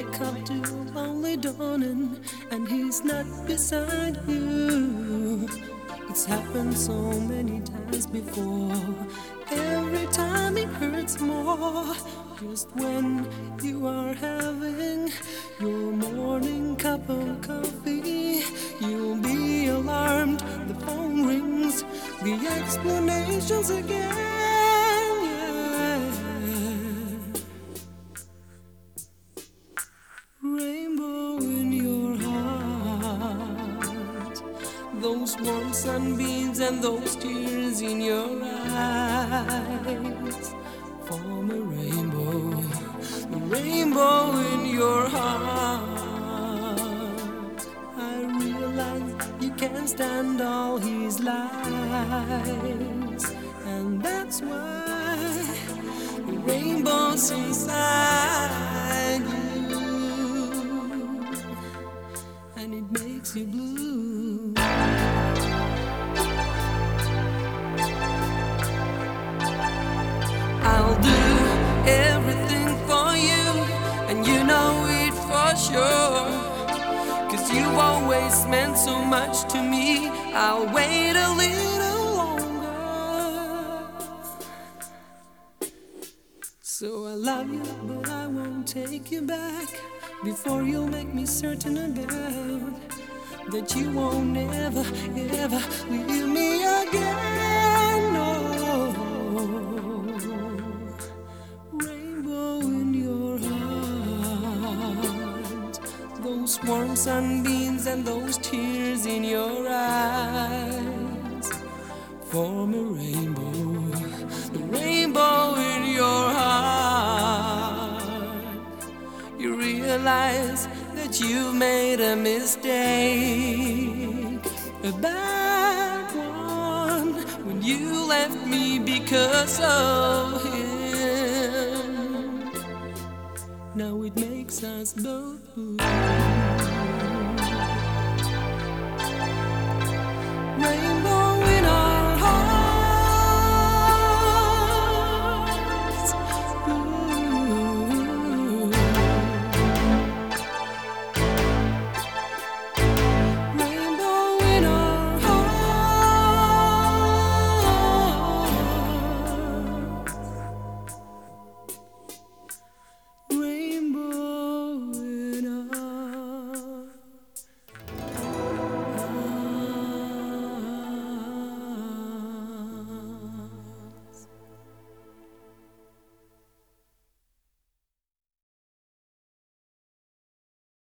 wake up to lonely dawning and he's not beside you. It's happened so many times before. Every time it hurts more. Just when you are having your morning cup of coffee, you'll be alarmed. The phone rings, the explanations again. Yeah. Rainbow in your heart, those warm sunbeams and those tears in your eyes form a rainbow, the rainbow in your heart. I realize you can't stand all his lies, and that's why the rainbow's inside you, and it makes you blue. I'll do everything for you, and you know it for sure, 'cause you've always meant so much to me. I'll wait a little longer. So I love you, but I won't take you back before you'll make me certain about that you won't ever, ever leave me again. No. Rainbow in your heart, those warm sunbeams and those tears in your eyes form a rainbow, the rainbow in your heart. You realize that you've made a mistake, a bad one, when you left me because of him. Now it makes us both blue.